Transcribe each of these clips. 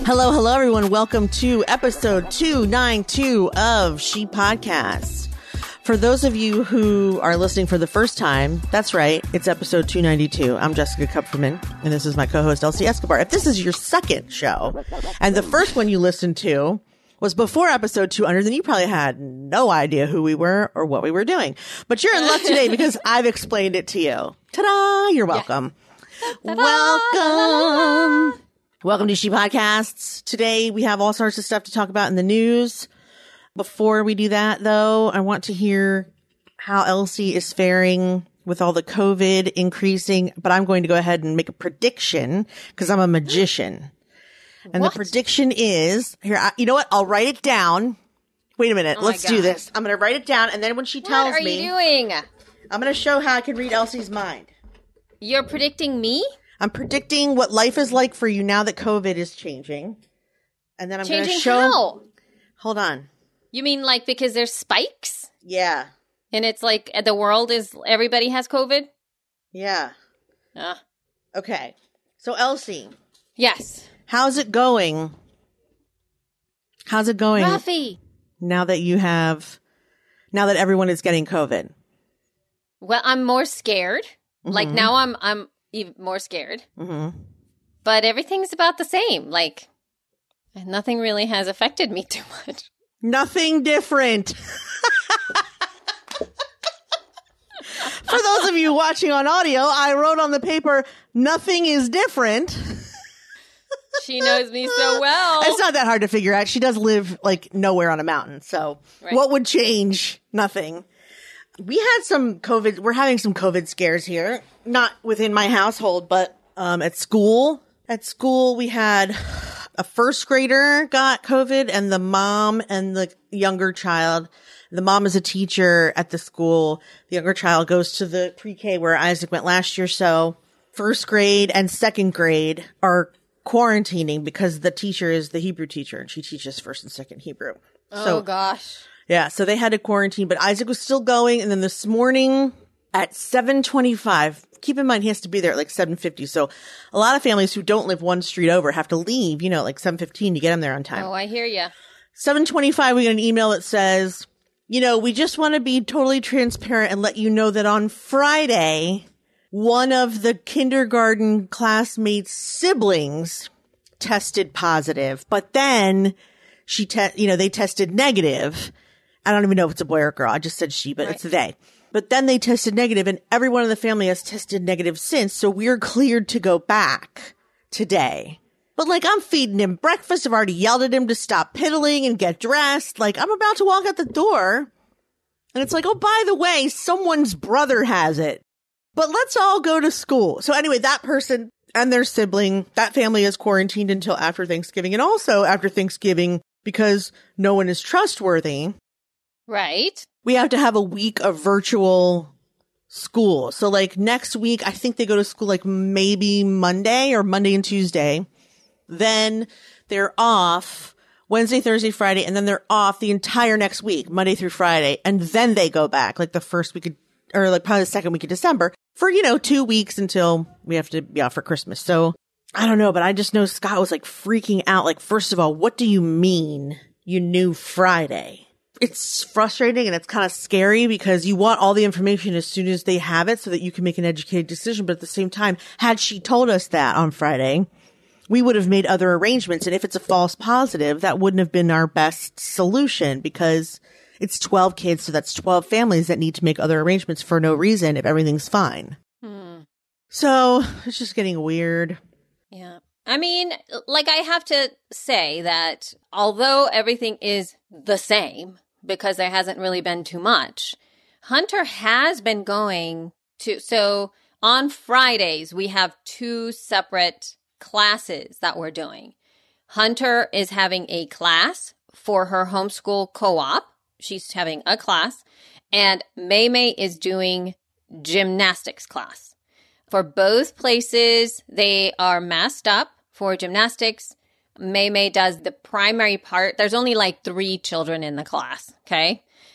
Hello, everyone. Welcome to episode 292 of She Podcasts. For those of you who are listening for the first time, that's right. It's episode 292. I'm Jessica Kupferman, and this is my co-host, Elsie Escobar. If this is your second show, and the first one you listened to was before episode 200, then you probably had no idea who we were or what we were doing. But you're in luck today because I've explained it to you. Ta-da! You're welcome. Yeah. Welcome. Welcome to She Podcasts. Today we have all sorts of stuff to talk about in the news. Before we do that, though, I want to hear how Elsie is faring with all the COVID increasing, but I'm going to go ahead and make a prediction because I'm a magician. And the prediction is, here, you know what? I'll write it down. Wait a minute. Let's do this. I'm going to write it down, and then when she tells me. What are you doing? I'm going to show how I can read Elsie's mind. You're predicting me? I'm predicting what life is like for you now that COVID is changing. And then I'm going to show. How? Hold on. You mean like because there's spikes? Yeah. And it's like the world is, everybody has COVID? Yeah. Okay. So Elsie. Yes. How's it going? How's it going? Ruffy. Now that everyone is getting COVID. Well, I'm more scared. Mm-hmm. Like now I'm even more scared. Mm-hmm. But everything's about the same. Like nothing really has affected me too much. Nothing different. For those of you watching on audio, I wrote on the paper, nothing is different. She knows me so well. It's not that hard to figure out. She does live like nowhere on a mountain. So What would change? Nothing. We had some COVID. We're having some COVID scares here. Not within my household, but at school. At school, we had a first grader got COVID and the mom and the younger child. The mom is a teacher at the school. The younger child goes to the pre-K where Isaac went last year. So first grade and second grade are quarantining because the teacher is the Hebrew teacher and she teaches first and second Hebrew. Oh, gosh. Yeah. So they had to quarantine, but Isaac was still going. And then this morning at 7:25, keep in mind he has to be there at like 7:50. So a lot of families who don't live one street over have to leave, like 7:15 to get them there on time. Oh, I hear you. 7:25, we get an email that says, we just want to be totally transparent and let you know that on Friday, one of the kindergarten classmates' siblings tested positive, but then they tested negative. I don't even know if it's a boy or a girl. I just said she, but It's a they. But then they tested negative and everyone in the family has tested negative since. So we're cleared to go back today. But I'm feeding him breakfast. I've already yelled at him to stop piddling and get dressed. I'm about to walk out the door. And it's like, oh, by the way, someone's brother has it. But let's all go to school. So anyway, that person and their sibling, that family is quarantined until after Thanksgiving. And also after Thanksgiving, because no one is trustworthy. Right. We have to have a week of virtual school. So next week, I think they go to school maybe Monday and Tuesday. Then they're off Wednesday, Thursday, Friday, and then they're off the entire next week, Monday through Friday. And then they go back the first week or probably the second week of December for, 2 weeks until we have to be off for Christmas. So I don't know, but I just know Scott was freaking out. First of all, what do you mean you knew Friday? It's frustrating and it's kind of scary because you want all the information as soon as they have it so that you can make an educated decision. But at the same time, had she told us that on Friday, we would have made other arrangements. And if it's a false positive, that wouldn't have been our best solution because it's 12 kids. So that's 12 families that need to make other arrangements for no reason if everything's fine. So it's just getting weird. Yeah. I mean, I have to say that although everything is the same, because there hasn't really been too much, Hunter has been going to, so on Fridays, we have 2 separate classes that we're doing. Hunter is having a class for her homeschool co-op. She's having a class. And May is doing gymnastics class. For both places, they are masked up for gymnastics. May does the primary part. There's only 3 children in the class, okay?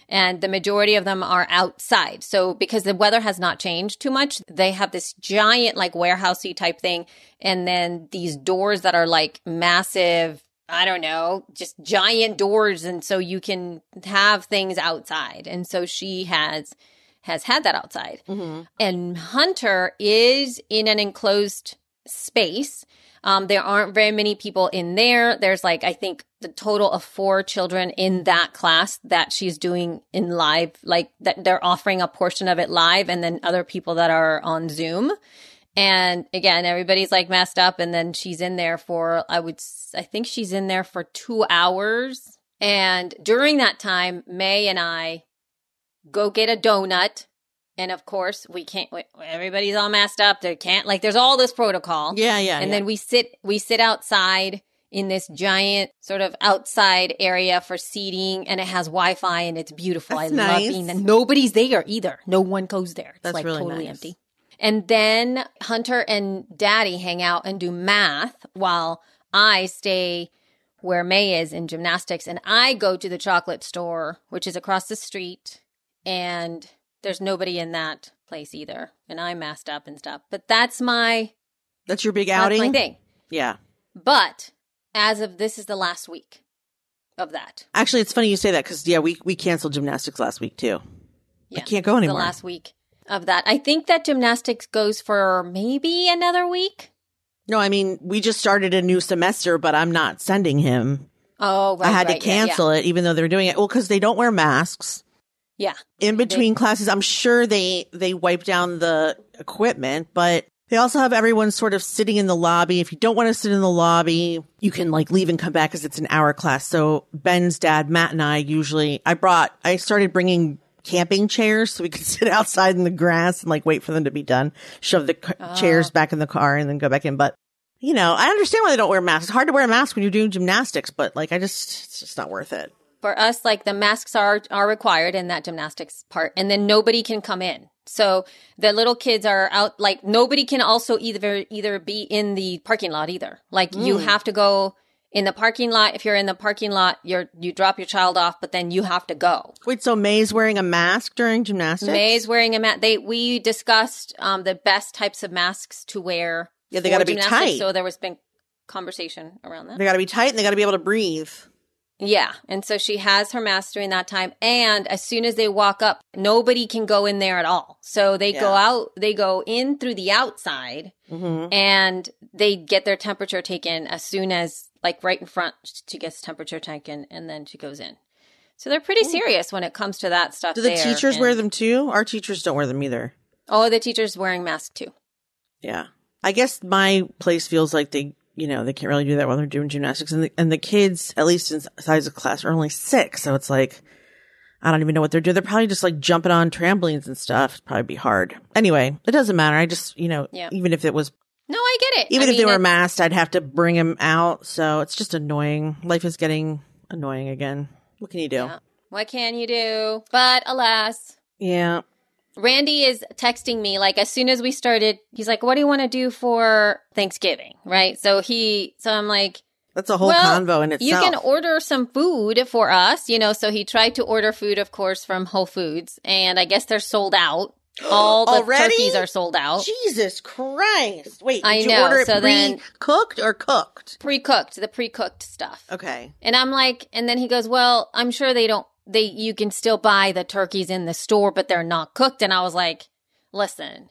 And the majority of them are outside. So because the weather has not changed too much, they have this giant like warehousey type thing. And then these doors that are like massive, I don't know, just giant doors. And so you can have things outside. And so she has had that outside. Mm-hmm. And Hunter is in an enclosed space. There aren't very many people in there. There's like, I think the total of 4 children in that class that she's doing in live, like that they're offering a portion of it live, and then other people that are on Zoom. And again, everybody's like messed up. And then she's in there for, I think she's in there for 2 hours. And during that time, May and I go get a donut. And of course, we can't, everybody's all messed up. They can't, like, there's all this protocol. Yeah. And then we sit outside in this giant sort of outside area for seating, and it has Wi-Fi and it's beautiful. That's I love nice. being there. Nobody's there either. No one goes there. It's That's like really totally nice. empty. And then Hunter and Daddy hang out and do math while I stay where May is in gymnastics. And I go to the chocolate store, which is across the street, and there's nobody in that place either. And I'm masked up and stuff. But that's your big outing? my thing. Yeah. But as of this is the last week of that. Actually, it's funny you say that because, we canceled gymnastics last week too. Yeah, I can't go anymore. The last week of that. I think that gymnastics goes for maybe another week. No, I mean, we just started a new semester, but I'm not sending him. Oh, right. I had to cancel it even though they're doing it. Well, because they don't wear masks. Yeah. In between classes, I'm sure they wipe down the equipment, but they also have everyone sort of sitting in the lobby. If you don't want to sit in the lobby, you can like leave and come back because it's an hour class. So Ben's dad, Matt, and I I started bringing camping chairs so we could sit outside in the grass and like wait for them to be done, shove the chairs back in the car and then go back in. But, I understand why they don't wear masks. It's hard to wear a mask when you're doing gymnastics, but like it's just not worth it. For us, like the masks are required in that gymnastics part, and then nobody can come in. So the little kids are out, like nobody can also either be in the parking lot either. Like you have to go in the parking lot. If you're in the parking lot, you drop your child off, but then you have to go. Wait, so May's wearing a mask during gymnastics? May's wearing a mask. We discussed the best types of masks to wear. Yeah, they got to be tight. So there was been conversation around that. They got to be tight and they got to be able to breathe. Yeah. And so she has her mask during that time. And as soon as they walk up, nobody can go in there at all. So they go out, they go in through the outside and they get their temperature taken as soon as, like right in front, she gets temperature taken and then she goes in. So they're pretty serious when it comes to that stuff. Do the teachers wear them too? Our teachers don't wear them either. Oh, the teacher's wearing masks too. Yeah. I guess my place feels like they can't really do that while they're doing gymnastics. And the kids, at least in size of class, are only 6. So it's like, I don't even know what they're doing. They're probably just like jumping on trampolines and stuff. It'd probably be hard. Anyway, it doesn't matter. I just, even if it was. No, I get it. Even if they were masked, I'd have to bring them out. So it's just annoying. Life is getting annoying again. What can you do? Yeah. What can you do? But alas. Yeah. Randy is texting me, like, as soon as we started, he's like, what do you want to do for Thanksgiving? Right? So I'm like, that's a whole convo in itself. You can order some food for us, so he tried to order food, of course, from Whole Foods. And I guess they're sold out. All the turkeys are sold out. Jesus Christ. Wait, I did know. you order it So pre-cooked or cooked? Pre-cooked, the pre-cooked stuff. Okay. And I'm like, and then he goes, well, I'm sure you can still buy the turkeys in the store, but they're not cooked. And I was like, listen,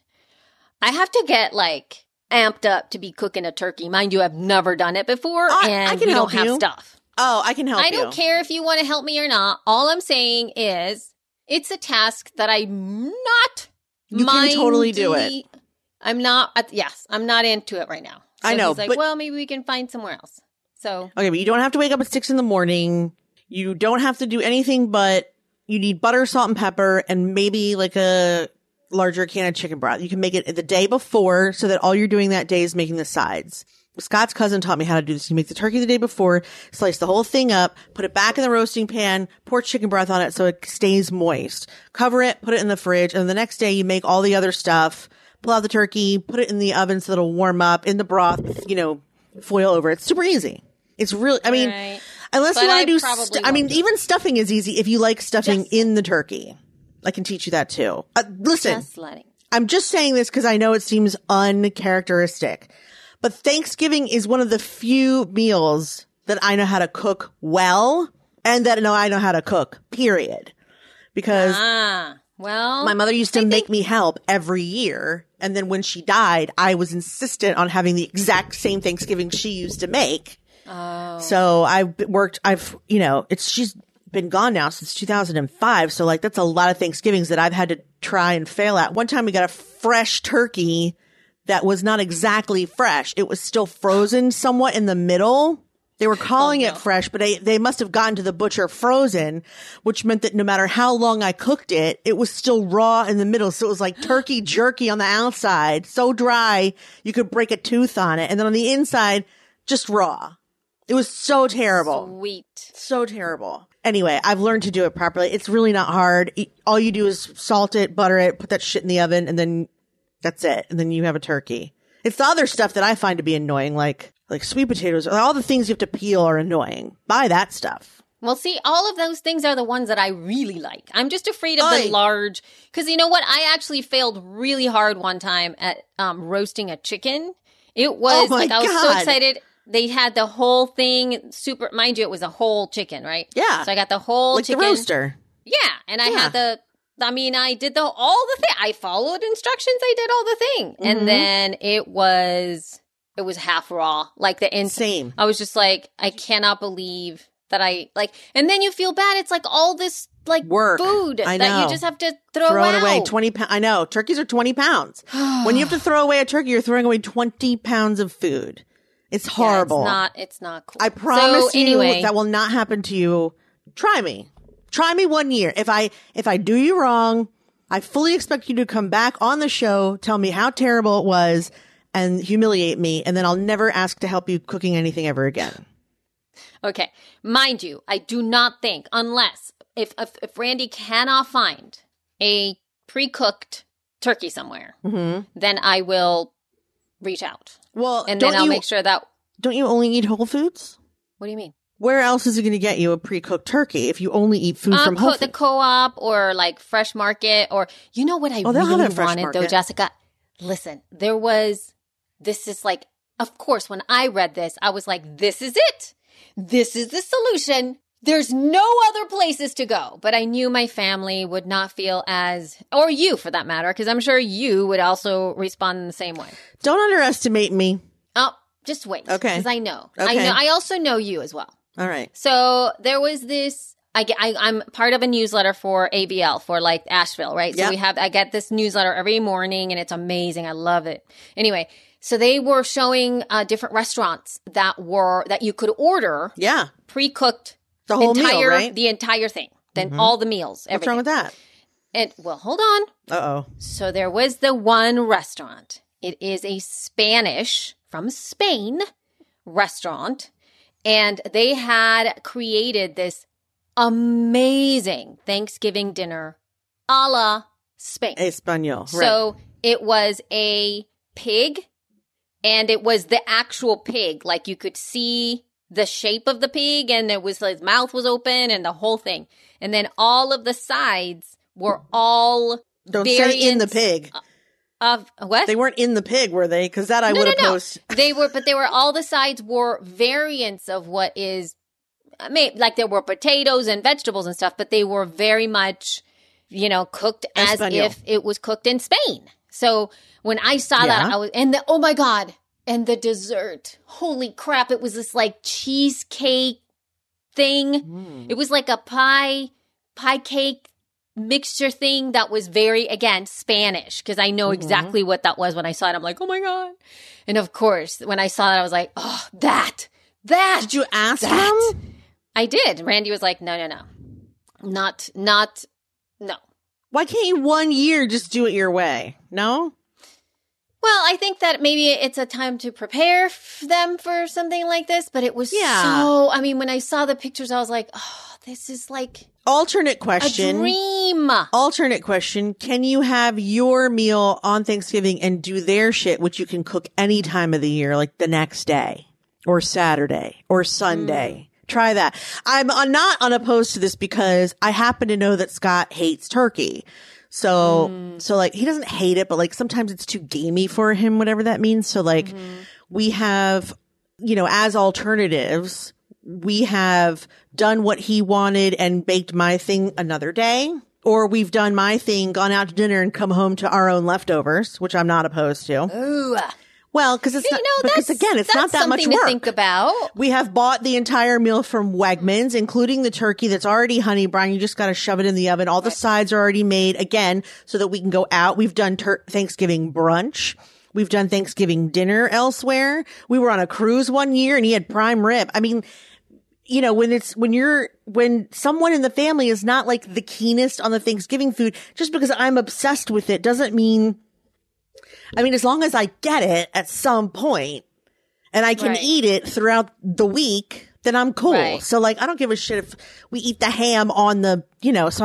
I have to get like amped up to be cooking a turkey. Mind you, I've never done it before and we don't have stuff. Oh, I can help you. I don't care if you want to help me or not. All I'm saying is it's a task that I'm not You can totally do it. I'm not into it right now. So I know. He's like, well, maybe we can find somewhere else. So. Okay, but you don't have to wake up at 6 a.m. You don't have to do anything, but you need butter, salt, and pepper, and maybe like a larger can of chicken broth. You can make it the day before so that all you're doing that day is making the sides. Scott's cousin taught me how to do this. You make the turkey the day before, slice the whole thing up, put it back in the roasting pan, pour chicken broth on it so it stays moist. Cover it, put it in the fridge, and the next day you make all the other stuff. Pull out the turkey, put it in the oven so it'll warm up in the broth, foil over it. It's super easy. It's really, Unless But you want I to do, probably I mean, won't do even stuffing is easy if you like stuffing Just- in the turkey. I can teach you that too. Listen, Just letting. I'm just saying this because I know it seems uncharacteristic, but Thanksgiving is one of the few meals that I know how to cook well and that I know how to cook, period. Because Well, my mother used to make me help every year. And then when she died, I was insistent on having the exact same Thanksgiving she used to make. So she's been gone now since 2005. So like, that's a lot of Thanksgivings that I've had to try and fail at. One time we got a fresh turkey that was not exactly fresh. It was still frozen somewhat in the middle. They were calling it fresh, but they must have gotten to the butcher frozen, which meant that no matter how long I cooked it, it was still raw in the middle. So it was like turkey jerky on the outside, so dry you could break a tooth on it. And then on the inside, just raw. It was so terrible. Sweet. So terrible. Anyway, I've learned to do it properly. It's really not hard. All you do is salt it, butter it, put that shit in the oven, and then that's it. And then you have a turkey. It's the other stuff that I find to be annoying, like sweet potatoes. All the things you have to peel are annoying. Buy that stuff. Well, see, all of those things are the ones that I really like. I'm just afraid of the large, because you know what? I actually failed really hard one time at roasting a chicken. It was I was so excited. They had the whole thing super, mind you, it was a whole chicken, right? Yeah. So I got the whole chicken. Like the roaster. Yeah. And I had I did all the thing. I followed instructions. I did all the thing. Mm-hmm. And then it was half raw, like the inside. Same. I was just like, I cannot believe that and then you feel bad. It's like all this work food that you just have to throw it away. 20 pounds. I know. Turkeys are 20 pounds. When you have to throw away a turkey, you're throwing away 20 pounds of food. It's horrible. Yeah, it's not cool. I promise you that will not happen to you. Try me. Try me 1 year. If I do you wrong, I fully expect you to come back on the show, tell me how terrible it was, and humiliate me, and then I'll never ask to help you cooking anything ever again. Okay. Mind you, I do not think, unless if Randy cannot find a pre-cooked turkey somewhere, then I will reach out. Well, and then I'll make sure that. Don't you only eat Whole Foods? What do you mean? Where else is it going to get you a pre-cooked turkey if you only eat food from Whole Foods? The Co-op or like Fresh Market, or you know what I really wanted though, Jessica? Listen, this is like, of course, when I read this, I was like, this is it. This is the solution. There's no other places to go. But I knew my family would not feel or you for that matter, because I'm sure you would also respond in the same way. Don't underestimate me. Oh, just wait. Okay. Because I know. Okay. I also know you as well. All right. So there was this, I'm part of a newsletter for ABL, for like Asheville, right? So I get this newsletter every morning and it's amazing. I love it. Anyway, so they were showing different restaurants that you could order. Yeah. Pre-cooked. The whole meal, right? The entire thing. Then all the meals. Everything. What's wrong with that? And well, hold on. Uh-oh. So there was the one restaurant. It is a Spanish, from Spain, restaurant. And they had created this amazing Thanksgiving dinner a la Spain. Espanol. So it was a pig, and it was the actual pig. Like you could see the shape of the pig, and it was his mouth was open and the whole thing. And then all of the sides were all Don't say in the pig. Of what? They weren't in the pig, were they? Because that I would have posted. They were, but all the sides were variants of what is, like there were potatoes and vegetables and stuff, but they were very much, cooked as if it was cooked in Spain. So when I saw that, I was, oh my God. And the dessert, holy crap, it was this like cheesecake thing. It was like a pie cake mixture thing that was very, again, Spanish, because I know exactly what that was when I saw it. I'm like, oh my God. And of course, when I saw it, I was like, oh, that. Did you ask them? I did. Randy was like, no. Not, no. Why can't you 1 year just do it your way? No? Well, I think that maybe it's a time to prepare them for something like this, but it was when I saw the pictures, I was like, oh, this is like alternate question. A dream. Alternate question. Can you have your meal on Thanksgiving and do their shit, which you can cook any time of the year, like the next day or Saturday or Sunday? Try that. I'm not unopposed to this because I happen to know that Scott hates turkey. So like he doesn't hate it, but like sometimes it's too gamey for him, whatever that means. So like we have, as alternatives, we have done what he wanted and baked my thing another day. Or we've done my thing, gone out to dinner and come home to our own leftovers, which I'm not opposed to. Ooh. Well, because it's not, because again, it's not that much work. To think about. We have bought the entire meal from Wegmans, including the turkey that's already honey brine. You just got to shove it in the oven. All the sides are already made again so that we can go out. We've done Thanksgiving brunch. We've done Thanksgiving dinner elsewhere. We were on a cruise one year and he had prime rib. I mean, when someone in the family is not like the keenest on the Thanksgiving food, just because I'm obsessed with it doesn't mean, as long as I get it at some point and I can eat it throughout the week, then I'm cool. Right. So like, I don't give a shit if we eat the ham on the, so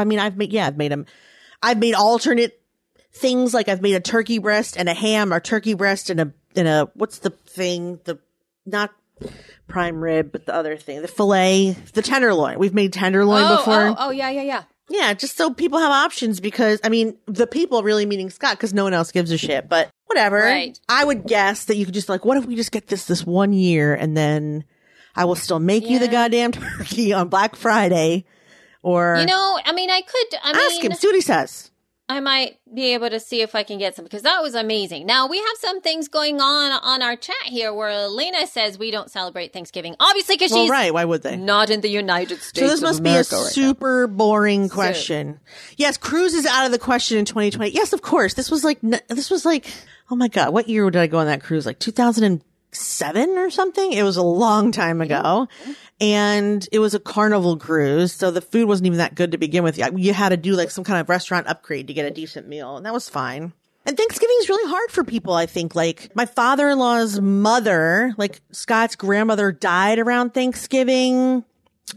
I've made alternate things. Like I've made a turkey breast and a ham or turkey breast and a, what's the thing? Not prime rib, but the other thing, the filet, the tenderloin. We've made tenderloin before. Oh, yeah. Yeah, just so people have options because, the people really meaning Scott because no one else gives a shit, but whatever. Right. I would guess that you could just like, what if we just get this 1 year and then I will still make you the goddamn turkey on Black Friday or. Ask him, see what he says. I might be able to see if I can get some because that was amazing. Now, we have some things going on our chat here where Elena says we don't celebrate Thanksgiving. Obviously, because she's right. Why would they? Not in the United States. So this must be a super boring question. Yes, cruise is out of the question in 2020. Yes, of course. This was like, oh my God, what year did I go on that cruise? Like 2007 or something? It was a long time ago. And it was a Carnival cruise. So the food wasn't even that good to begin with. You had to do like some kind of restaurant upgrade to get a decent meal. And that was fine. And Thanksgiving is really hard for people, I think. Like my father-in-law's mother, like Scott's grandmother died around Thanksgiving.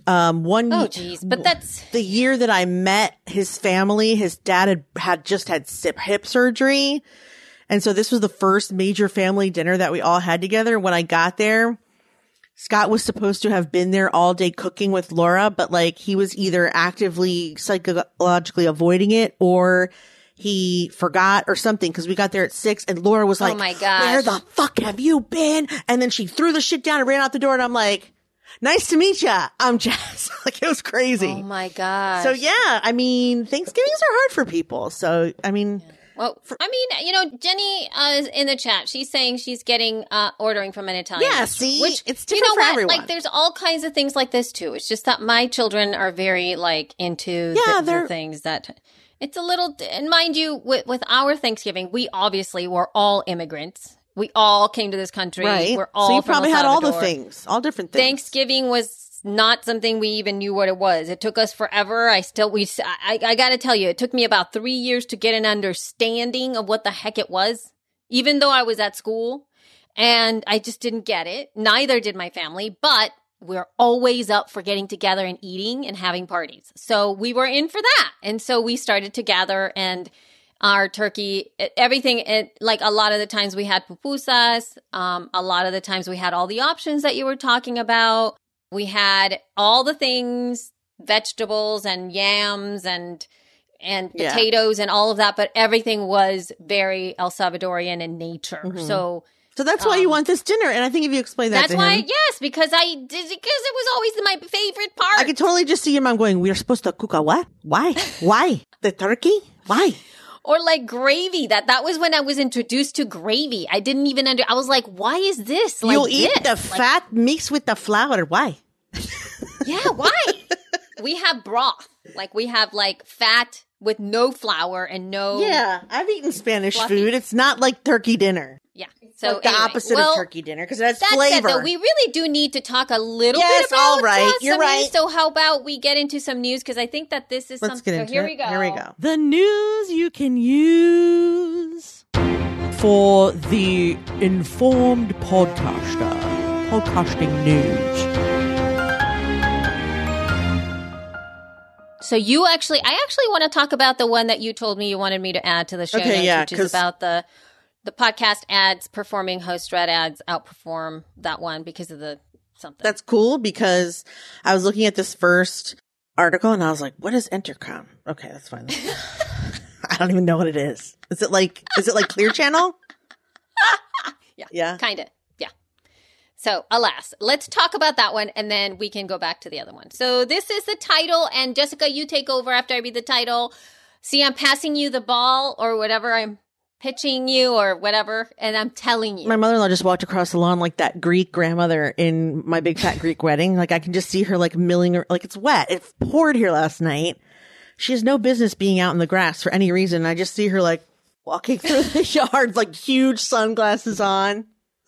But that's the year that I met his family. His dad had just had hip surgery. And so this was the first major family dinner that we all had together. When I got there, Scott was supposed to have been there all day cooking with Laura, but like he was either actively psychologically avoiding it or he forgot or something because we got there at 6 and Laura was like, oh my gosh, where the fuck have you been? And then she threw the shit down and ran out the door and I'm like, nice to meet ya. I'm Jess. Like it was crazy. Oh my gosh. So yeah, Thanksgivings are hard for people. So, Well, Jenny is in the chat. She's saying she's ordering from an Italian restaurant. Yeah, see? It's different for everyone. Like, there's all kinds of things like this, too. It's just that my children are very, into the things that... It's a little... And mind you, with our Thanksgiving, we obviously were all immigrants. We all came to this country. Right. We're all so you from probably El had all Salvador. the things, all different things. Thanksgiving was not something we even knew what it was. It took us forever. I got to tell you, it took me about 3 years to get an understanding of what the heck it was, even though I was at school and I just didn't get it. Neither did my family, but we're always up for getting together and eating and having parties. So we were in for that. And so we started to gather and our turkey, everything, like a lot of the times we had pupusas. A lot of the times we had all the options that you were talking about. We had all the things, vegetables and yams and potatoes and all of that, but everything was very El Salvadorian in nature. Mm-hmm. So that's why you want this dinner, and I think if you explain that to him. That's why, yes, because it was always my favorite part. I could totally just see your mom going, we're supposed to cook a what? Why? Why? The turkey? Why? Or like gravy. That was when I was introduced to gravy. I didn't even I was like, why is this like You'll eat the fat mixed with the flour. Why? Yeah, why? We have broth. Like we have like fat with no flour and no... Yeah, I've eaten Spanish food. It's not like turkey dinner. Yeah. So like the opposite of turkey dinner because it has flavor. Said, though, we really do need to talk a little bit about all right. You're right. So how about we get into some news because I think that this is Let's something. Get into here it. we go. Here we go. The news you can use for the informed podcaster. Podcasting news. So I actually want to talk about the one that you told me you wanted me to add to the show notes, which is about the podcast ads performing host read ads outperform that one because of the something. That's cool because I was looking at this first article and I was like, what is Entercom? Okay, that's fine. I don't even know what it is. Is it like Clear Channel? Yeah. Kind of. Yeah. So, alas, let's talk about that one and then we can go back to the other one. So, this is the title, and Jessica, you take over after I read the title. See, I'm passing you the ball or whatever. I'm pitching you or whatever, and I'm telling you. My mother-in-law just walked across the lawn like that Greek grandmother in My Big Fat Greek Wedding. Like, I can just see her like milling, like it's wet. It poured here last night. She has no business being out in the grass for any reason. I just see her like walking through the yard, like huge sunglasses on.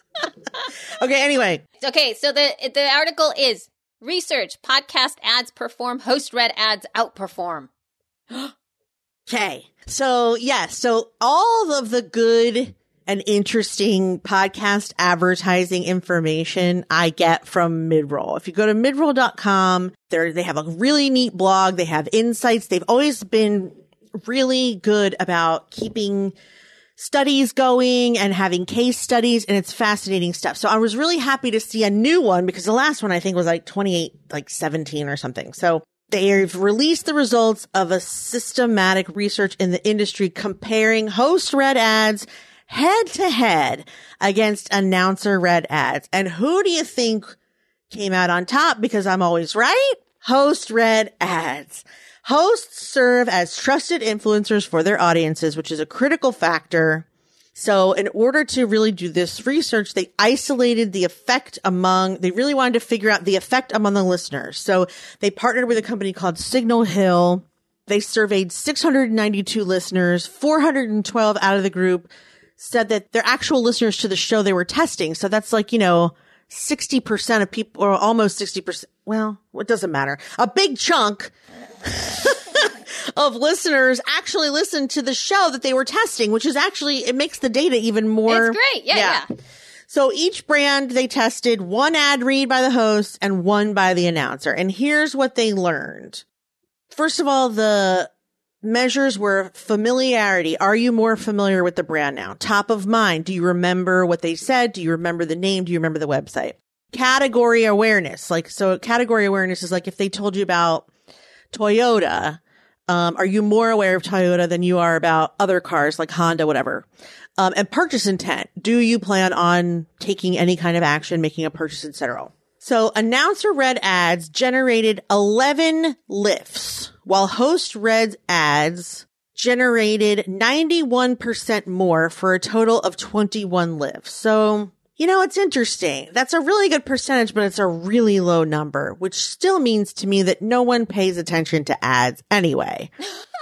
Okay, anyway. Okay, so the article is research, podcast ads perform, host-read ads outperform. Okay. So, yes. So all of the good and interesting podcast advertising information I get from Midroll. If you go to midroll.com, they have a really neat blog. They have insights. They've always been really good about keeping studies going and having case studies, and it's fascinating stuff. So I was really happy to see a new one because the last one I think was like 17 or something. So they've released the results of a systematic research in the industry comparing host-read ads head-to-head against announcer-read ads. And who do you think came out on top? Because I'm always right. Host-read ads. Hosts serve as trusted influencers for their audiences, which is a critical factor. So in order to really do this research, they isolated the effect they really wanted to figure out the effect among the listeners. So they partnered with a company called Signal Hill. They surveyed 692 listeners. 412 out of the group said that they're actual listeners to the show they were testing. So that's like, 60% of people, or almost 60%. Well, it doesn't matter. A big chunk of listeners actually listened to the show that they were testing, which is actually, it makes the data even more. It's great. Yeah. So each brand, they tested one ad read by the host and one by the announcer. And here's what they learned. First of all, the measures were familiarity. Are you more familiar with the brand now? Top of mind. Do you remember what they said? Do you remember the name? Do you remember the website? Category awareness. So category awareness is like if they told you about Toyota, are you more aware of Toyota than you are about other cars like Honda, whatever? And purchase intent. Do you plan on taking any kind of action, making a purchase, etc.? So announcer read ads generated 11 lifts, while host read ads generated 91% more for a total of 21 lifts. So, it's interesting. That's a really good percentage, but it's a really low number, which still means to me that no one pays attention to ads anyway.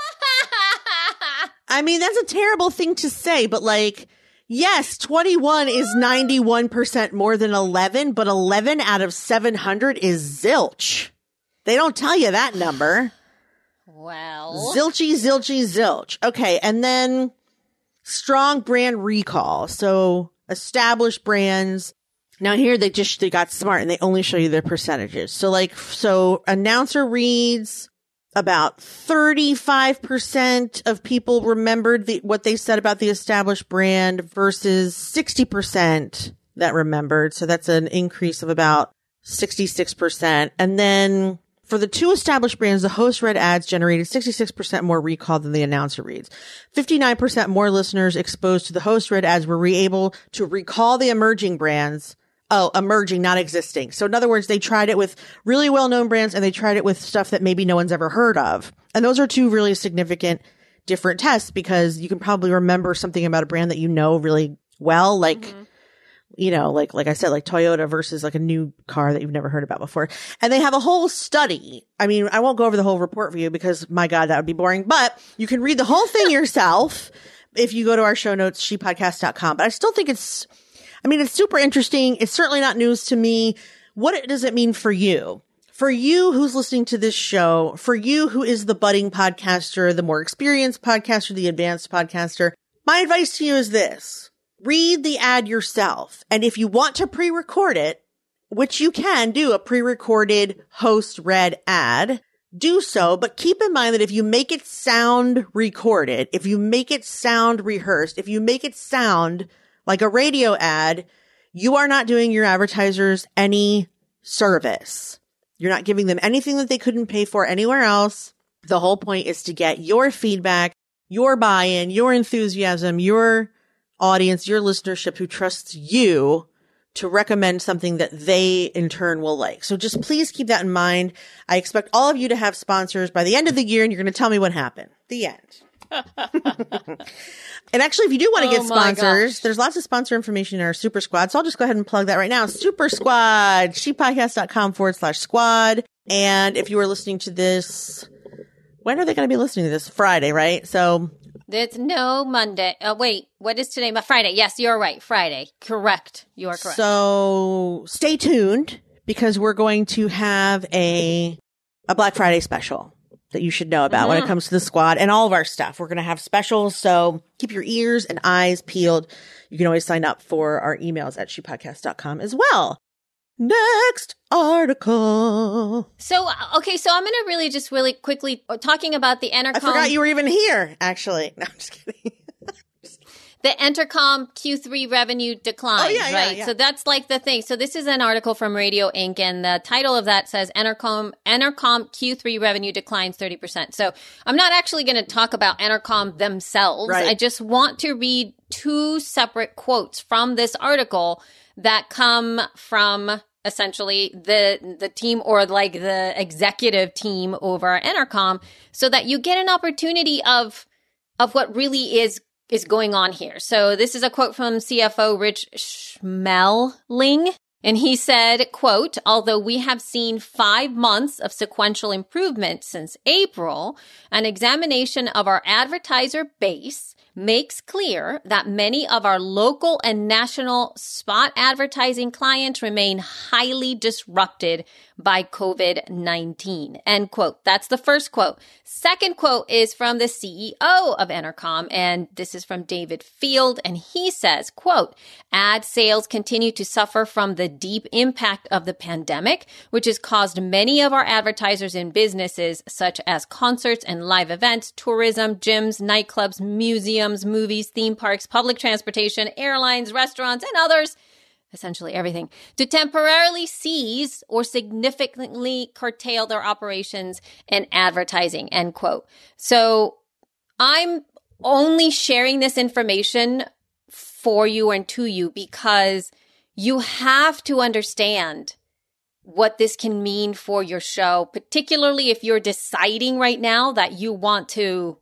I mean, that's a terrible thing to say, but yes, 21 is 91% more than 11, but 11 out of 700 is zilch. They don't tell you that number. Well. Zilch. Okay. And then strong brand recall. So established brands. Now here they got smart and they only show you their percentages. So announcer reads, about 35% of people remembered what they said about the established brand versus 60% that remembered. So that's an increase of about 66%. And then for the two established brands, the host read ads generated 66% more recall than the announcer reads. 59% more listeners exposed to the host read ads were able to recall the emerging brands. Oh, emerging, not existing. So in other words, they tried it with really well-known brands and they tried it with stuff that maybe no one's ever heard of. And those are two really significant different tests because you can probably remember something about a brand that you know really well, like I said, like Toyota versus like a new car that you've never heard about before. And they have a whole study. I mean, I won't go over the whole report for you because my God, that would be boring, but you can read the whole thing yourself if you go to our show notes, shepodcast.com. But I still think it's super interesting. It's certainly not news to me. What does it mean for you? For you who's listening to this show, for you who is the budding podcaster, the more experienced podcaster, the advanced podcaster, my advice to you is this. Read the ad yourself. And if you want to pre-record it, which you can do a pre-recorded host read ad, do so. But keep in mind that if you make it sound recorded, if you make it sound rehearsed, if you make it sound like a radio ad, you are not doing your advertisers any service. You're not giving them anything that they couldn't pay for anywhere else. The whole point is to get your feedback, your buy-in, your enthusiasm, your audience, your listenership who trusts you to recommend something that they in turn will like. So just please keep that in mind. I expect all of you to have sponsors by the end of the year, and you're going to tell me what happened. The end. And actually, if you do want to get sponsors, there's lots of sponsor information in our Super Squad. So I'll just go ahead and plug that right now. Super Squad, shepodcast.com/squad. And if you are listening to this, when are they going to be listening to this? Friday, right? So it's no Monday. Oh, wait, what is today? Friday. Yes, you're right. Friday. Correct. You are correct. So stay tuned because we're going to have a Black Friday special that you should know about when it comes to the squad and all of our stuff. We're going to have specials. So keep your ears and eyes peeled. You can always sign up for our emails at shepodcast.com as well. Next article. So, okay, so I'm going to really quickly talking about the Entercom. I forgot you were even here, actually. No, I'm just kidding. The Entercom Q3 revenue declines, right? Yeah. So that's like the thing. So this is an article from Radio Inc. and the title of that says Entercom Q3 revenue declines 30%. So I'm not actually going to talk about Entercom themselves. Right. I just want to read two separate quotes from this article that come from essentially the team or like the executive team over Entercom so that you get an opportunity of what really is going on here. So this is a quote from CFO Rich Schmeling. And he said, quote, although we have seen 5 months of sequential improvement since April, an examination of our advertiser base makes clear that many of our local and national spot advertising clients remain highly disrupted by COVID-19, end quote. That's the first quote. Second quote is from the CEO of Entercom, and this is from David Field, and he says, quote, ad sales continue to suffer from the deep impact of the pandemic, which has caused many of our advertisers in businesses such as concerts and live events, tourism, gyms, nightclubs, museums, movies, theme parks, public transportation, airlines, restaurants, and others, essentially everything, to temporarily cease or significantly curtail their operations and advertising, end quote. So I'm only sharing this information for you and to you because you have to understand what this can mean for your show, particularly if you're deciding right now that you want to,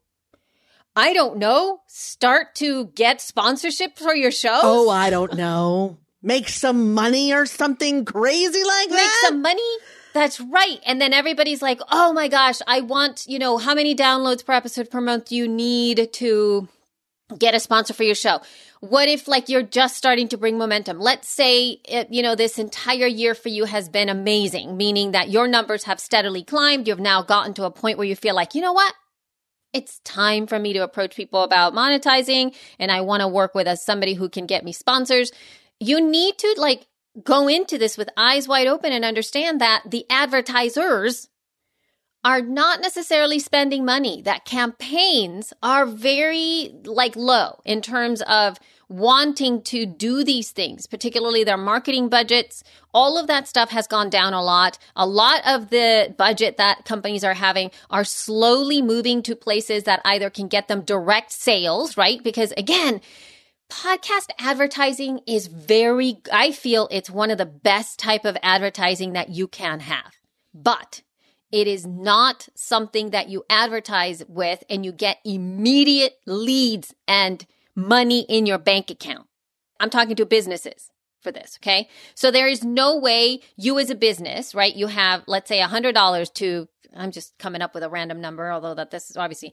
I don't know, start to get sponsorship for your shows. Oh, I don't know. Make some money or something crazy like that? Make some money? That's right. And then everybody's like, oh my gosh, I want, how many downloads per episode per month do you need to get a sponsor for your show? What if you're just starting to bring momentum? Let's say, this entire year for you has been amazing, meaning that your numbers have steadily climbed. You've now gotten to a point where you feel like, you know what? It's time for me to approach people about monetizing and I want to work with somebody who can get me sponsors. You need to go into this with eyes wide open and understand that the advertisers are not necessarily spending money, that campaigns are very low in terms of wanting to do these things, particularly their marketing budgets. All of that stuff has gone down a lot. A lot of the budget that companies are having are slowly moving to places that either can get them direct sales, right? Because again, podcast advertising is I feel it's one of the best type of advertising that you can have. But it is not something that you advertise with and you get immediate leads and money in your bank account. I'm talking to businesses for this, okay? So there is no way you as a business, right? You have, let's say $100 to, I'm just coming up with a random number, although that this is obviously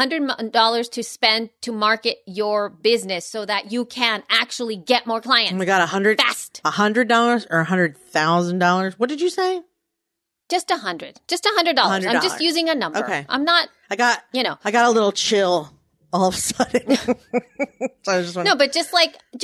$100 to spend to market your business so that you can actually get more clients. Oh my God, fast. $100 or $100,000? What did you say? Just $100. Just $100. I'm just using a number. Okay. I'm not, I got a little chill all of a sudden. So I just No, but just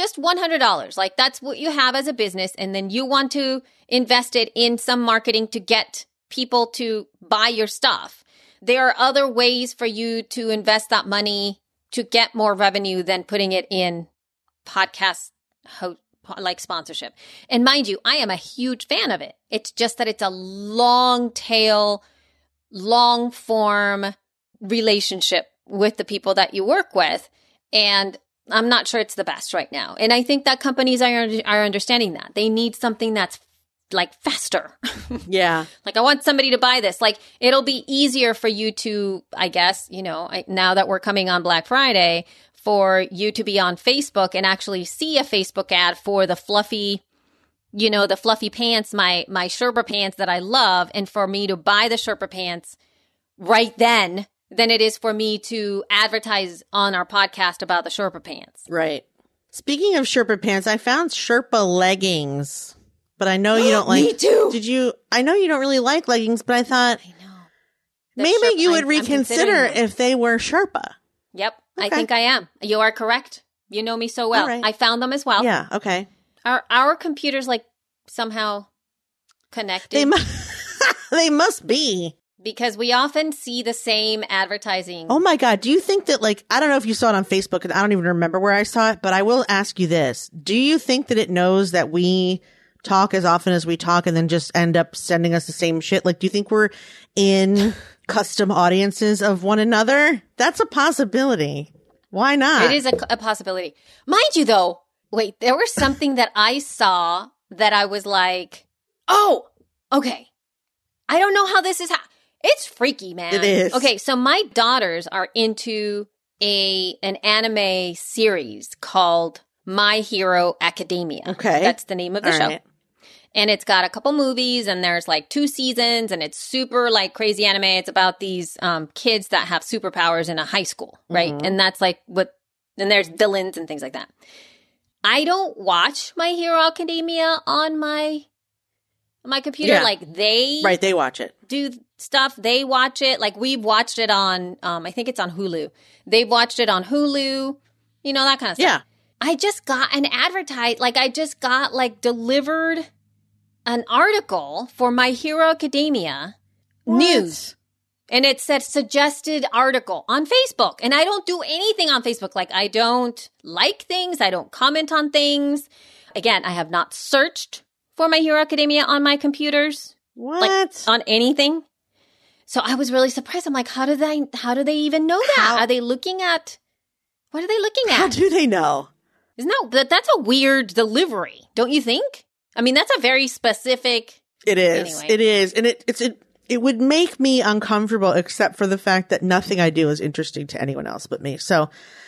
$100. That's what you have as a business. And then you want to invest it in some marketing to get people to buy your stuff. There are other ways for you to invest that money to get more revenue than putting it in podcast like sponsorship. And mind you, I am a huge fan of it. It's just that it's a long tail, long form relationship with the people that you work with. And I'm not sure it's the best right now. And I think that companies are understanding that. They need something that's like faster. Yeah. Like I want somebody to buy this. Like it'll be easier for you to, I guess, now that we're coming on Black Friday, for you to be on Facebook and actually see a Facebook ad for the fluffy, the fluffy pants, my Sherpa pants that I love, and for me to buy the Sherpa pants right then than it is for me to advertise on our podcast about the Sherpa pants. Right. Speaking of Sherpa pants, I found Sherpa leggings, but I know you don't like. Me too. I know you don't really like leggings, but I thought maybe you would reconsider if they were Sherpa. Yep. Okay. I think I am. You are correct. You know me so well. Right. I found them as well. Yeah. Okay. Are our computers like somehow connected? They must be. Because we often see the same advertising. Oh my God. Do you think that I don't know if you saw it on Facebook and I don't even remember where I saw it, but I will ask you this. Do you think that it knows that we talk as often as we talk and then just end up sending us the same shit? Do you think we're in custom audiences of one another? That's a possibility. Why not? It is a possibility. Mind you, though, wait, there was something that I saw that I was like, oh, okay. I don't know how this is. It's freaky, man. It is. Okay, so my daughters are into an anime series called My Hero Academia. Okay. That's the name of the All show. right. And it's got a couple movies and there's 2 seasons and it's super crazy anime. It's about these kids that have superpowers in a high school, right? Mm-hmm. And that's and there's villains and things like that. I don't watch My Hero Academia on my computer. Yeah. They they watch it. do stuff. They watch it. We've watched it on, I think it's on Hulu. They've watched it on Hulu, that kind of stuff. Yeah. I just got an I just got delivered an article for My Hero Academia news. And it said suggested article on Facebook. And I don't do anything on Facebook. I don't like things. I don't comment on things. Again, I have not searched for My Hero Academia on my computers. What? On anything. So I was really surprised. I'm like, how do they even know that? Are they looking at, what are they looking at? How do they know? That's a weird delivery, don't you think? I mean, that's a very specific. It is. Anyway. It is. And it would make me uncomfortable except for the fact that nothing I do is interesting to anyone else but me. So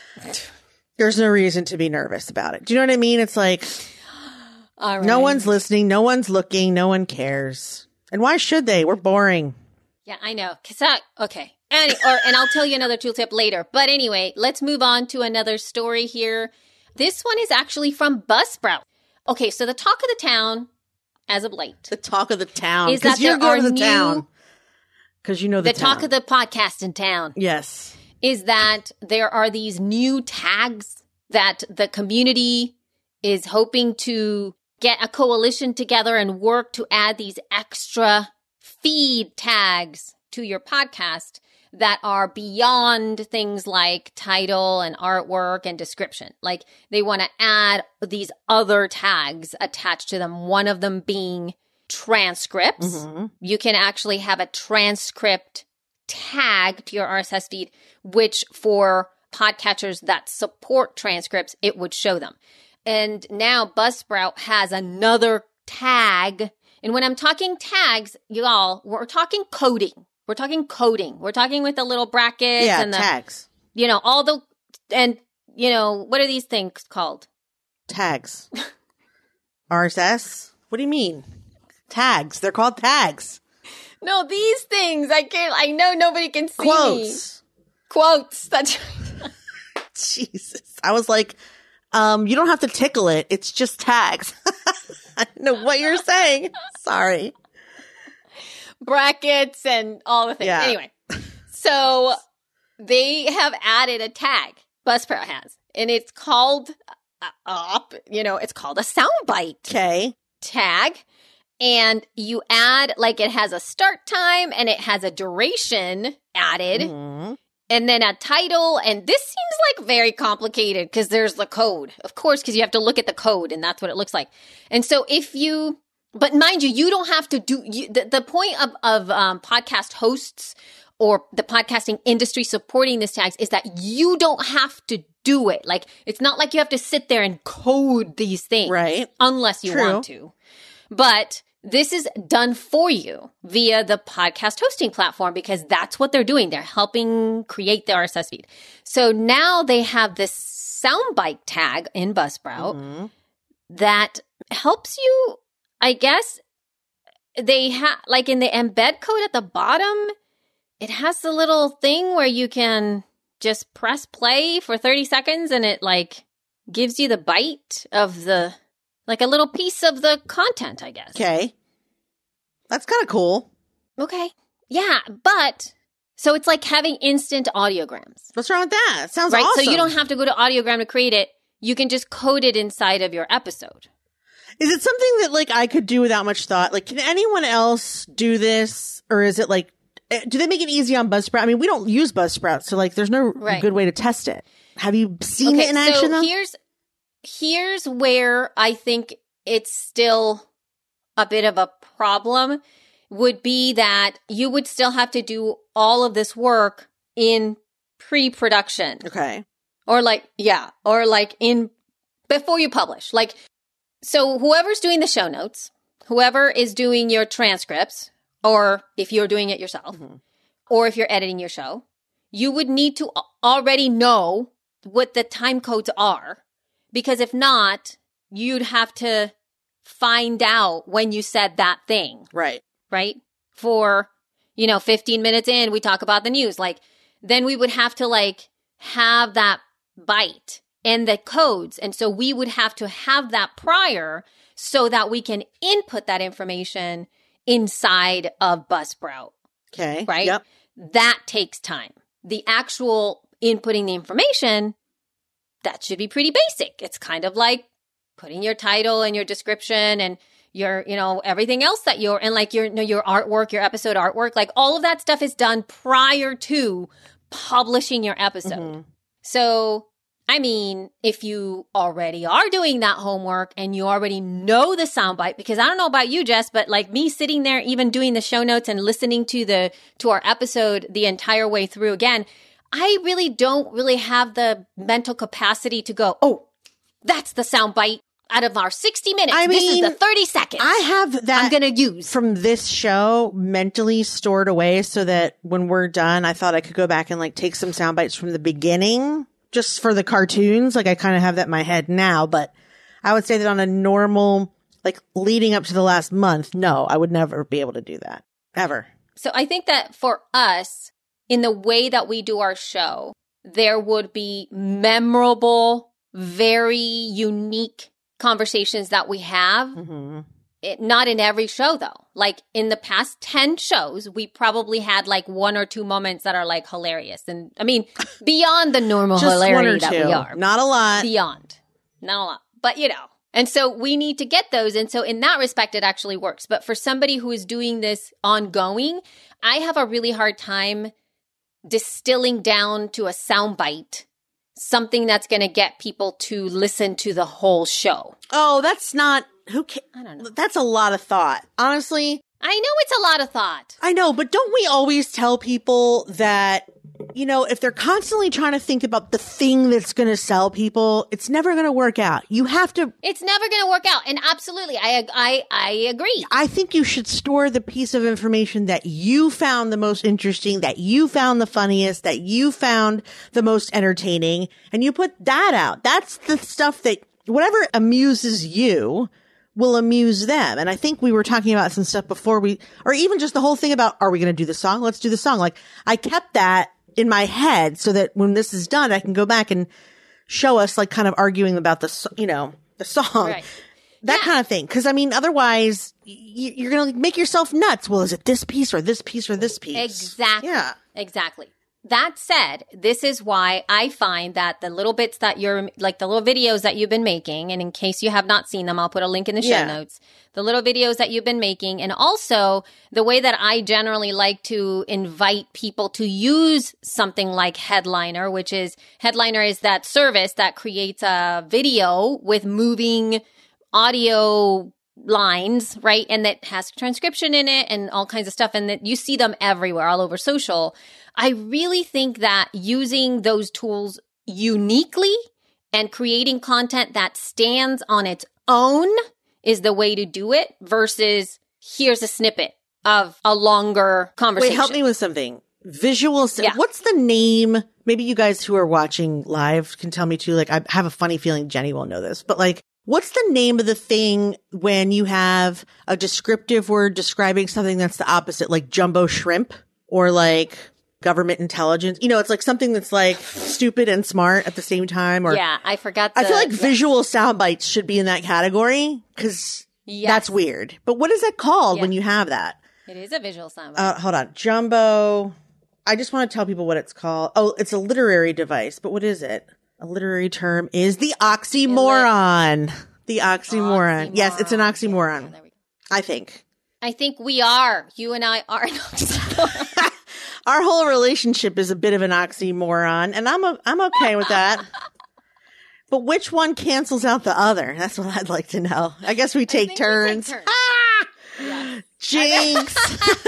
there's no reason to be nervous about it. Do you know what I mean? It's All right. no one's listening. No one's looking. No one cares. And why should they? We're boring. Yeah, I know. Okay. And I'll tell you another tool tip later. But anyway, let's move on to another story here. This one is actually from Buzzsprout. Okay, so the talk of the town, as of late, The talk of the town. is that you're there are going to the new, town. Because you know the town. talk of the podcast in town. Yes. Is that there are these new tags that the community is hoping to get a coalition together and work to add these extra feed tags to your podcast that are beyond things like title and artwork and description. They want to add these other tags attached to them, one of them being transcripts. Mm-hmm. You can actually have a transcript tag to your RSS feed, which for podcatchers that support transcripts, it would show them. And now Buzzsprout has another tag. And when I'm talking tags, y'all, we're talking coding. We're talking coding. We're talking with the little brackets and the tags. what are these things called? Tags. RSS? What do you mean? Tags. They're called tags. No, these things. I know nobody can see Quotes. me. Quotes. That's Jesus. I was like, you don't have to tickle it. It's just tags. I don't know what you're saying. Sorry. brackets and all the things. Yeah. Anyway, so they have added a tag. Buzzsprout has, and it's called it's called a soundbite tag. And you add, it has a start time and it has a duration added. Mm-hmm. and then a title. And this seems like very complicated because there's the code, of course, because you have to look at the code and that's what it looks like. And so but mind you, you don't have to the point of podcast hosts or the podcasting industry supporting this tags is that you don't have to do it. Like, it's not like you have to sit there and code these things. Right. Unless you want to. But this is done for you via the podcast hosting platform because that's what they're doing. They're helping create the RSS feed. So now they have this soundbite tag in Buzzsprout that helps you, I guess. They have, like in the embed code at the bottom, it has the little thing where you can just press play for 30 seconds and it like gives you the bite of like a little piece of the content, I guess. Okay. That's kind of cool. Okay. Yeah. But so it's like having instant audiograms. What's wrong with that? Sounds right? awesome. So you don't have to go to Audiogram to create it. You can just code it inside of your episode. Is it something that like I could do without much thought? Like, can anyone else do this? Or is it like, do they make it easy on Buzzsprout? I mean, we don't use Buzzsprout, so like there's no good way to test it. Have you seen it in action though? Here's where I think it's still a bit of a problem would be that you would still have to do all of this work in pre-production. Okay. Or like in before you publish. Like, so whoever's doing the show notes, whoever is doing your transcripts, or if you're doing it yourself, or if you're editing your show, you would need to already know what the time codes are. Because if not, you'd have to find out when you said that thing. Right. Right? For, 15 minutes in, we talk about the news. Like, then we would have to like have that bite and the codes. And so we would have to have that prior so that we can input that information inside of Buzzsprout. Okay. Right? Yep. That takes time. The actual inputting the information, that should be pretty basic. It's kind of like putting your title and your description and your, everything else that and like your artwork, your episode artwork, like all of that stuff is done prior to publishing your episode. So, I mean, if you already are doing that homework and you already know the soundbite, because I don't know about you, Jess, but like me sitting there, even doing the show notes and listening to our episode the entire way through again, I really don't really have the mental capacity to go, oh, that's the soundbite out of our 60 minutes. This is the 30 seconds. I have that I'm going to use from this show mentally stored away so that when we're done, I thought I could go back and like take some sound bites from the beginning just for the cartoons. Like I kind of have that in my head now, but I would say that on a normal, like leading up to the last month, no, I would never be able to do that ever. So I think that for us, in the way that we do our show, there would be memorable, very unique conversations that we have. Not in every show, though. Like in the past 10 shows, we probably had like one or two moments that are like hilarious. And I mean, beyond the normal hilarity that we are. Not a lot. Beyond. Not a lot. But and so we need to get those. And so in that respect, it actually works. But for somebody who is doing this ongoing, I have a really hard time distilling down to a soundbite something that's going to get people to listen to the whole show. Oh, that's not, I don't know. That's a lot of thought. Honestly. I know it's a lot of thought. I know, but don't we always tell people that, if they're constantly trying to think about the thing that's going to sell people, it's never going to work out. You have to. It's never going to work out. And absolutely, I agree. I think you should store the piece of information that you found the most interesting, that you found the funniest, that you found the most entertaining, and you put that out. That's the stuff that whatever amuses you will amuse them. And I think we were talking about some stuff before or even just the whole thing about, are we going to do the song? Let's do the song. Like I kept that in my head so that when this is done, I can go back and show us like kind of arguing about the song, Right. that kind of thing. Cause I mean, otherwise you're going to make yourself nuts. Well, is it this piece or this piece or this piece? Exactly. Yeah. Exactly. that said, this is why I find that the little bits that you're, like the little videos that you've been making, and in case you have not seen them, I'll put a link in the show notes, the little videos that you've been making, and also the way that I generally like to invite people to use something like Headliner, which is, Headliner is that service that creates a video with moving audio lines, right? And that has transcription in it and all kinds of stuff. And that you see them everywhere, all over social. I really think that using those tools uniquely and creating content that stands on its own is the way to do it versus here's a snippet of a longer conversation. Wait, help me with something. What's the name? Maybe you guys who are watching live can tell me too. Like, I have a funny feeling Jenny won't know this, but like, what's the name of the thing when you have a descriptive word describing something that's the opposite, like jumbo shrimp or like government intelligence? You know, it's like something that's like stupid and smart at the same time. Or yeah, I forgot. I feel like visual sound bites should be in that category because that's weird. But what is that called when you have that? It is a visual sound bite. Hold on. Jumbo. I just want to tell people what it's called. Oh, it's a literary device, but what is it? A literary term is the oxymoron. The oxymoron. Yes, it's an oxymoron. There we go. I think. I think we are. You and I are an oxymoron. Our whole relationship is a bit of an oxymoron, and I'm okay with that. But which one cancels out the other? That's what I'd like to know. I guess we take turns. Ah! Yes. Jinx.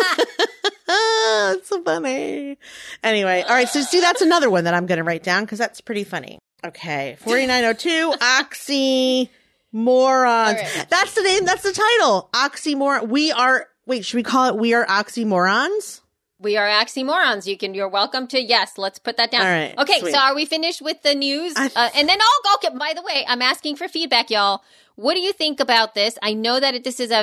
It's so funny. Anyway, all right. So see, that's another one that I'm going to write down because that's pretty funny. Okay. 4902, oxymorons. Right. That's the name. That's the title. Oxymoron. Should we call it We Are Oxymorons? We are oxymorons. You're welcome to, yes, let's put that down. All right, okay, sweet. So are we finished with the news? And then by the way, I'm asking for feedback, y'all. What do you think about this? I know that this is a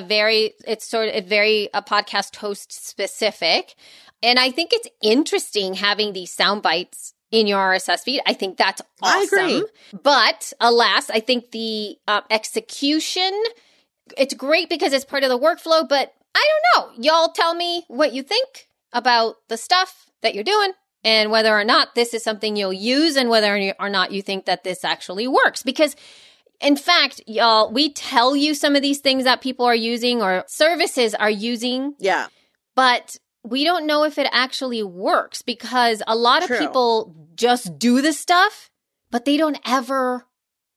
podcast host specific. And I think it's interesting having these sound bites in your RSS feed. I think that's awesome. I agree. But alas, I think the execution, it's great because it's part of the workflow, but I don't know. Y'all tell me what you think about the stuff that you're doing and whether or not this is something you'll use and whether or not you think that this actually works. Because in fact, y'all, we tell you some of these things that people are using or services are using. Yeah. But we don't know if it actually works because a lot of people just do this stuff, but they don't ever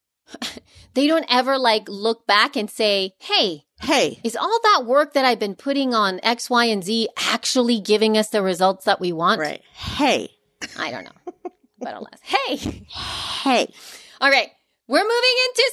like look back and say, hey, is all that work that I've been putting on X, Y, and Z actually giving us the results that we want? Right. Hey. I don't know. But alas. Hey. Hey. All right. We're moving into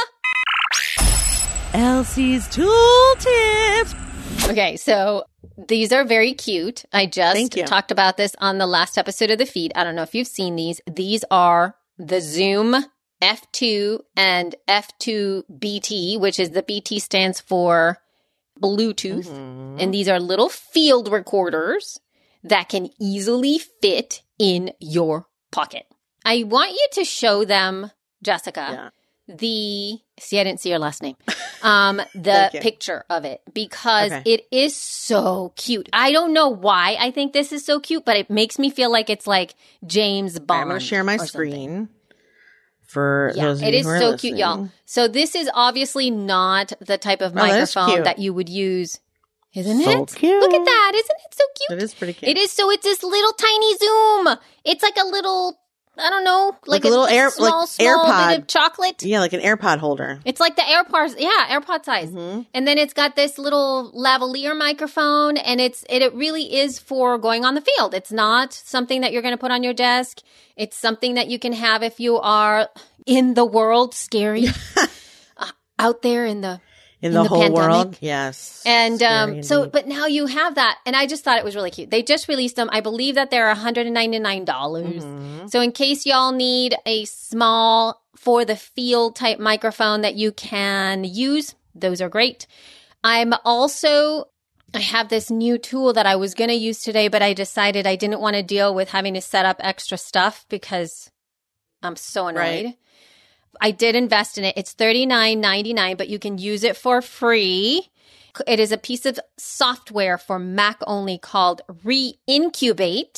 some Elsie's tool tips. Okay, so these are very cute. I just talked about this on the last episode of the feed. I don't know if you've seen these. These are the Zoom F2 and F2 BT, which is the BT stands for Bluetooth. Mm-hmm. And these are little field recorders that can easily fit in your pocket. I want you to show them, Jessica, I didn't see your last name, the picture of it because it is so cute. I don't know why I think this is so cute, but it makes me feel like it's like James Bond. I'm going to share my screen. For those of it you is who are so listening. cute, y'all. So this is obviously not the type of microphone that you would use. Isn't it? Cute. Look at that. Isn't it so cute? It is pretty cute. It is. So it's this little tiny Zoom. It's like a little, I don't know, like a little small AirPod. bit of chocolate. Yeah, like an AirPod holder. It's like the AirPods. Yeah, AirPod size. Mm-hmm. And then it's got this little lavalier microphone, and it really is for going on the field. It's not something that you're going to put on your desk. It's something that you can have if you are in the world, scary, out there in the whole pandemic. world. Yes. And but now you have that. And I just thought it was really cute. They just released them. I believe that they're $199. Mm-hmm. So in case y'all need a small for the field type microphone that you can use, those are great. I have this new tool that I was going to use today, but I decided I didn't want to deal with having to set up extra stuff because I'm so annoyed. Right. I did invest in it. It's $39.99, but you can use it for free. It is a piece of software for Mac only called Reincubate,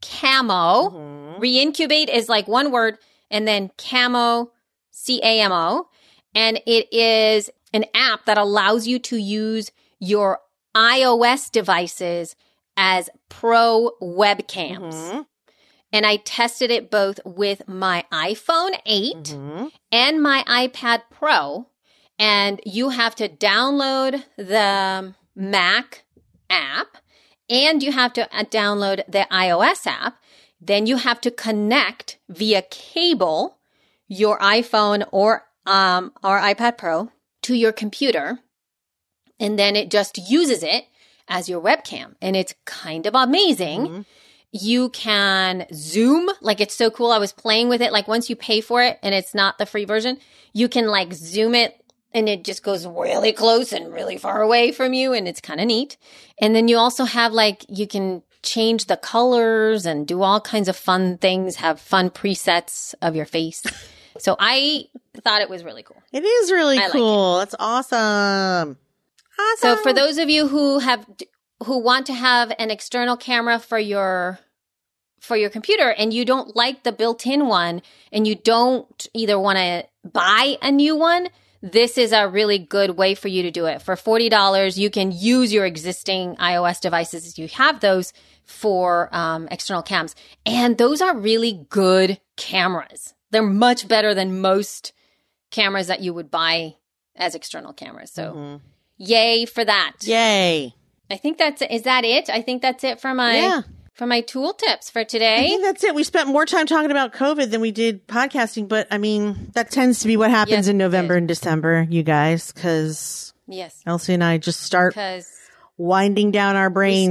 Camo. Reincubate is like one word, and then Camo, C-A-M-O. And it is an app that allows you to use your iOS devices as pro webcams. And I tested it both with my iPhone 8 and my iPad Pro. And you have to download the Mac app and you have to download the iOS app. Then you have to connect via cable your iPhone or iPad Pro to your computer. And then it just uses it as your webcam. And it's kind of amazing. You can zoom. Like, it's so cool. I was playing with it. Like, once you pay for it and it's not the free version, you can like zoom it and it just goes really close and really far away from you. And it's kind of neat. And then you also have like, you can change the colors and do all kinds of fun things, have fun presets of your face. So I thought it was really cool. It is really cool. Like That's awesome. So for those of you who want to have an external camera for your computer and you don't like the built-in one and you don't either want to buy a new one, this is a really good way for you to do it. For $40, you can use your existing iOS devices as you have those for external cams. And those are really good cameras. They're much better than most cameras that you would buy as external cameras. So yay for that. Yay. I think is that it? I think that's it for my tool tips for today. I think that's it. We spent more time talking about COVID than we did podcasting, but I mean, that tends to be what happens in November and December, you guys, because Elsie and I just start winding down our brains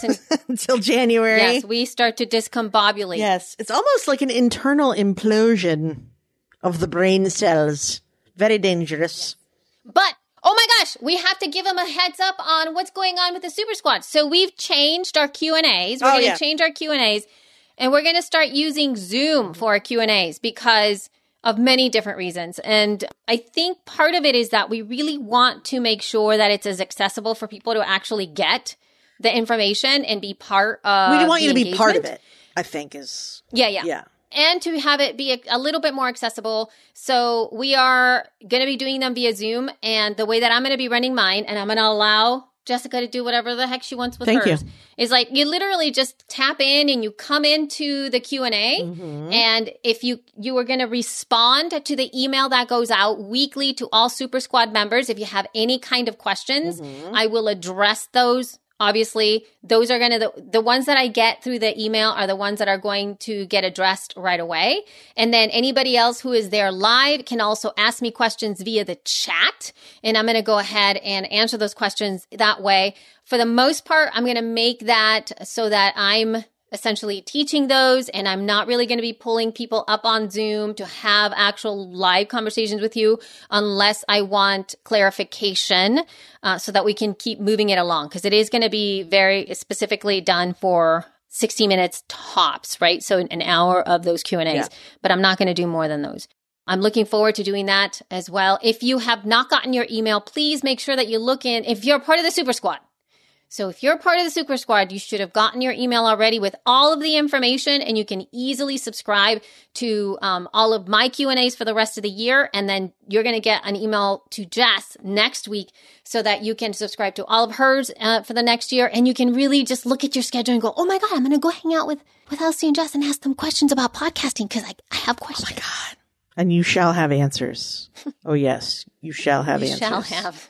until January. Yes, we start to discombobulate. Yes, it's almost like an internal implosion of the brain cells. Very dangerous. But oh my gosh, we have to give them a heads up on what's going on with the Super Squad. So we've changed our Q&As. We're going to change our Q&As, and we're going to start using Zoom for our Q&As because of many different reasons. And I think part of it is that we really want to make sure that it's as accessible for people to actually get the information and be part of We want you to engagement. be part of it, I think is. Yeah. And to have it be a little bit more accessible. So we are going to be doing them via Zoom. And the way that I'm going to be running mine, and I'm going to allow Jessica to do whatever the heck she wants with hers, is like you literally just tap in and you come into the Q&A. And if you are going to respond to the email that goes out weekly to all Super Squad members, if you have any kind of questions, I will address those. Obviously, those are going to, the ones that I get through the email are the ones that are going to get addressed right away. And then anybody else who is there live can also ask me questions via the chat. And I'm going to go ahead and answer those questions that way. For the most part, I'm going to make that so that I'm essentially teaching those, and I'm not really going to be pulling people up on Zoom to have actual live conversations with you unless I want clarification so that we can keep moving it along, because it is going to be very specifically done for 60 minutes tops, right? So an hour of those Q&As, but I'm not going to do more than those. I'm looking forward to doing that as well. If you have not gotten your email, please make sure that you look in if you're part of the Super Squad. So if you're part of the Super Squad, you should have gotten your email already with all of the information, and you can easily subscribe to all of my Q&As for the rest of the year. And then you're going to get an email to Jess next week so that you can subscribe to all of hers for the next year. And you can really just look at your schedule and go, oh my God, I'm going to go hang out with Elsie and Jess and ask them questions about podcasting because I have questions. Oh my God. And you shall have answers. Oh yes, you shall have answers. You shall have.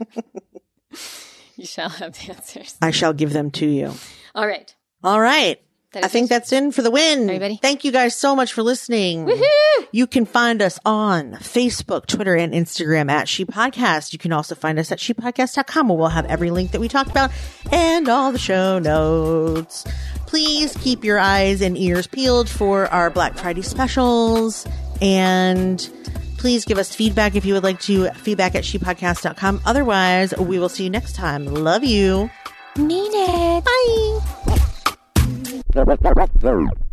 You shall have the answers. I shall give them to you. All right. I think that's in for the win. Everybody? Thank you guys so much for listening. Woohoo! You can find us on Facebook, Twitter, and Instagram at She Podcast. You can also find us at shepodcast.com, where we'll have every link that we talked about and all the show notes. Please keep your eyes and ears peeled for our Black Friday specials, and please give us feedback if you would like to. Feedback at shepodcast.com. Otherwise, we will see you next time. Love you. Mean it. Bye.